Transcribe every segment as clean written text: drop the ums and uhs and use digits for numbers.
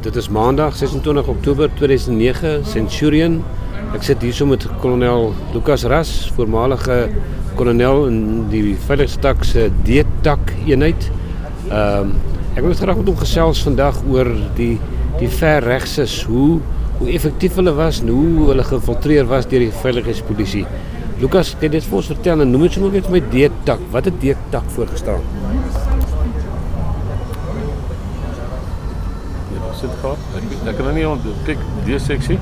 Dit is maandag 26 Oktober 2009, Centurion. Ek sit hier so met kolonel Lucas Ras, voormalige kolonel in die veiligheidstak se D-tak eenheid. Ek wil graag met hom gesels vandag oor die verregses, hoe effektief hulle was en hoe hulle gefiltreer was deur die veiligheidspolisie. Lucas, kan jy dit vir ons vertel en noem dit sommer net vir my D-tak. Wat het D-tak voorgestaan? Sit gehad. Ek kan nie kyk D-seksie.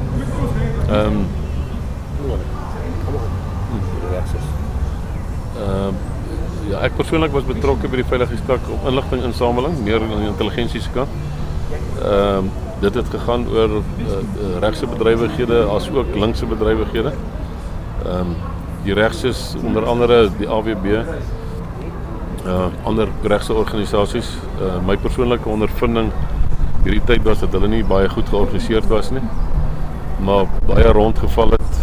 Ja, ek persoonlik was betrokke by die veiligheidstak op inligtinginsameling, meer aan die intelligensie se kant. Dit het gegaan oor regse bedrywighede as ook linkse bedrywighede. Die regses onder andere die AWB, ander regse organisasies. My persoonlike ondervinding hierdie tyd was dat hulle nie baie goed georganiseerd was nie, maar baie rondgeval het.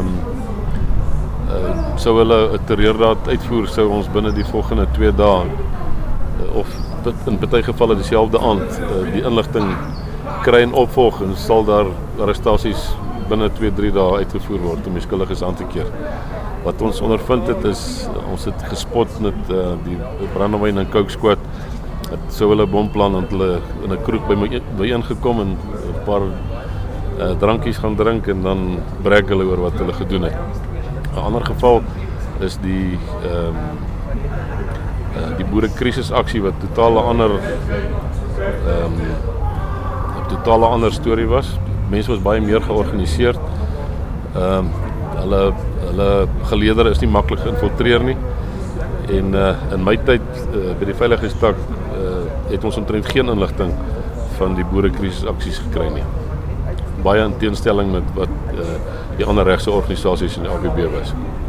Sou hulle 'n terreurdaad uitvoer, sou ons binne die volgende 2 dae of in party gevalle dieselfde aand die inligting kry en opvolg en sal daar arrestasies binne 2-3 dae uitgevoer word om die skuldiges aan te keer. Wat ons ondervind het is, ons het gespot met die brandewyn en coke squad. Het sou hulle bomplan en hulle in 'n kroeg byeengekom en 'n paar drankies gaan drink en dan brek hulle oor wat hulle gedoen het. 'n Ander geval is die boerekrisisaksie wat totale ander storie was. Mense was baie meer georganiseerd. Hulle geleedere is nie maklik geïnfiltreer nie. En in my tyd by die veiligheidstak het ons omtrent geen inligting van die boerekrisisaksies gekry nie. Baie in teenstelling met wat die ander regse organisasies in die AWB was.